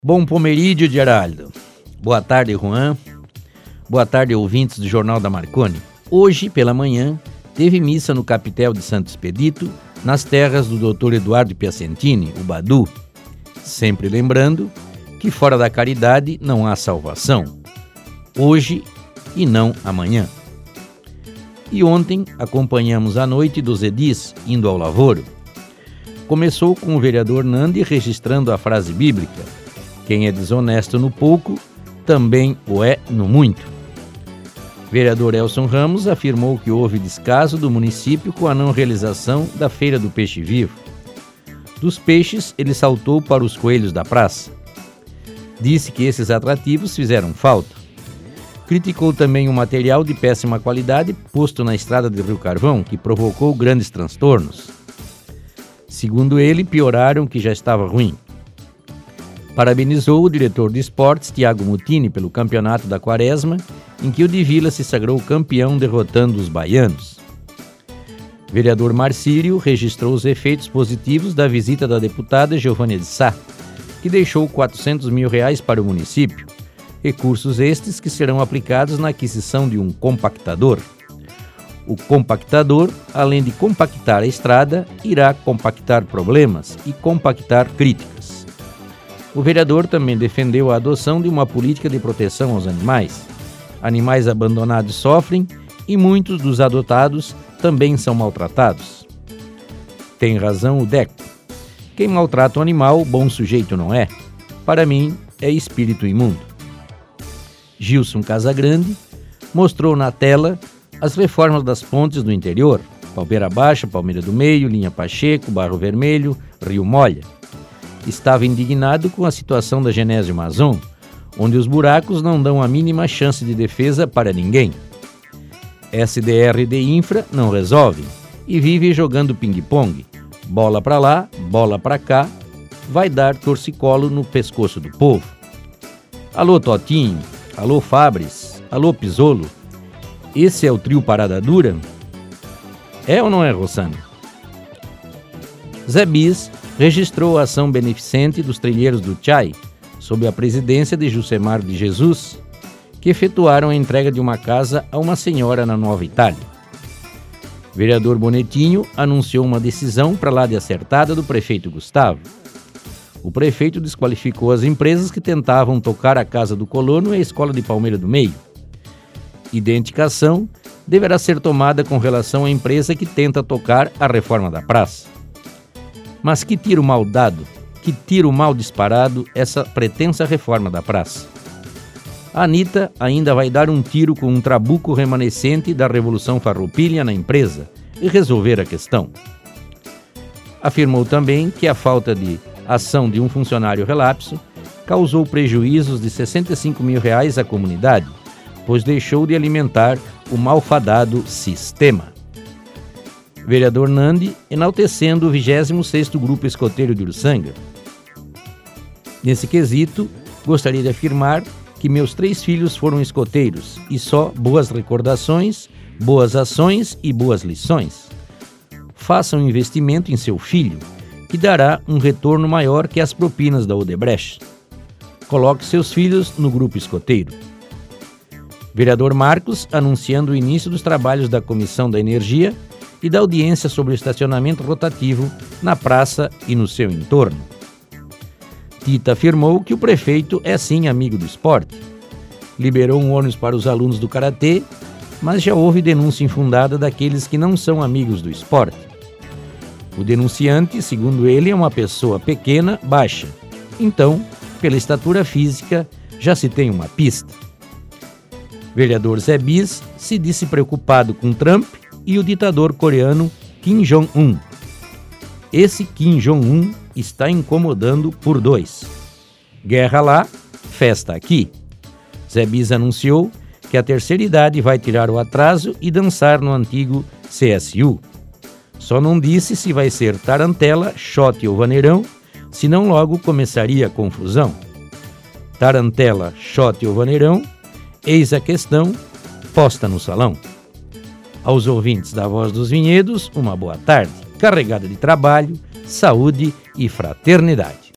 Bom pomerídio, Geraldo. Boa tarde, Juan. Boa tarde, ouvintes do Jornal da Marconi. Hoje, pela manhã, teve missa no capitel de Santo Expedito, nas terras do Dr. Eduardo Piacentini, o Badu. Sempre lembrando que fora da caridade não há salvação. Hoje e não amanhã. E ontem acompanhamos a noite dos edis indo ao lavoro. Começou com o vereador Nandi registrando a frase bíblica: quem é desonesto no pouco, também o é no muito. Vereador Elson Ramos afirmou que houve descaso do município com a não realização da Feira do Peixe Vivo. Dos peixes, ele saltou para os coelhos da praça. Disse que esses atrativos fizeram falta. Criticou também o material de péssima qualidade posto na estrada de Rio Carvão, que provocou grandes transtornos. Segundo ele, pioraram o que já estava ruim. Parabenizou o diretor de esportes, Tiago Mutini, pelo campeonato da Quaresma, em que o de Vila se sagrou campeão derrotando os baianos. Vereador Marcírio registrou os efeitos positivos da visita da deputada Giovânia de Sá, que deixou R$400 mil para o município, recursos estes que serão aplicados na aquisição de um compactador. O compactador, além de compactar a estrada, irá compactar problemas e compactar críticas. O vereador também defendeu a adoção de uma política de proteção aos animais. Animais abandonados sofrem e muitos dos adotados também são maltratados. Tem razão o Deco. Quem maltrata o animal, bom sujeito não é. Para mim, é espírito imundo. Gilson Casagrande mostrou na tela as reformas das pontes do interior: Palmeira Baixa, Palmeira do Meio, Linha Pacheco, Barro Vermelho, Rio Molha. Estava indignado com a situação da Genésio Mazon, onde os buracos não dão a mínima chance de defesa para ninguém. SDR e Infra não resolvem e vive jogando ping-pong. Bola para lá, bola para cá, vai dar torcicolo no pescoço do povo. Alô Totinho, alô Fabris, alô Pisolo. Esse é o trio Parada Dura? É ou não é, Rossana? Zé Bis registrou a ação beneficente dos trilheiros do Chai, sob a presidência de Jusemar de Jesus, que efetuaram a entrega de uma casa a uma senhora na Nova Itália. Vereador Bonetinho anunciou uma decisão para lá de acertada do prefeito Gustavo. O prefeito desqualificou as empresas que tentavam tocar a Casa do Colono e a Escola de Palmeira do Meio. Idêntica ação deverá ser tomada com relação à empresa que tenta tocar a reforma da praça. Mas que tiro mal dado, que tiro mal disparado essa pretensa reforma da praça. A Anitta ainda vai dar um tiro com um trabuco remanescente da Revolução Farroupilha na empresa e resolver a questão. Afirmou também que a falta de ação de um funcionário relapso causou prejuízos de R$65 mil à comunidade, pois deixou de alimentar o malfadado sistema. Vereador Nandi enaltecendo o 26º Grupo Escoteiro de Uruçanga. Nesse quesito, gostaria de afirmar que meus 3 filhos foram escoteiros e só boas recordações, boas ações e boas lições. Faça um investimento em seu filho, que dará um retorno maior que as propinas da Odebrecht. Coloque seus filhos no grupo escoteiro. Vereador Marcos anunciando o início dos trabalhos da Comissão da Energia e da audiência sobre o estacionamento rotativo na praça e no seu entorno. Tita afirmou que o prefeito é sim amigo do esporte. Liberou um ônibus para os alunos do karatê, mas já houve denúncia infundada daqueles que não são amigos do esporte. O denunciante, segundo ele, é uma pessoa pequena, baixa. Então, pela estatura física, já se tem uma pista. Vereador Zé Bis se disse preocupado com Trump e o ditador coreano Kim Jong-un. Esse Kim Jong-un está incomodando por 2. Guerra lá, festa aqui. Zé Bis anunciou que a terceira idade vai tirar o atraso e dançar no antigo CSU. Só não disse se vai ser tarantela, shot ou vaneirão, senão logo começaria a confusão. Tarantela, shot ou vaneirão, eis a questão posta no salão. Aos ouvintes da Voz dos Vinhedos, uma boa tarde, carregada de trabalho, saúde e fraternidade.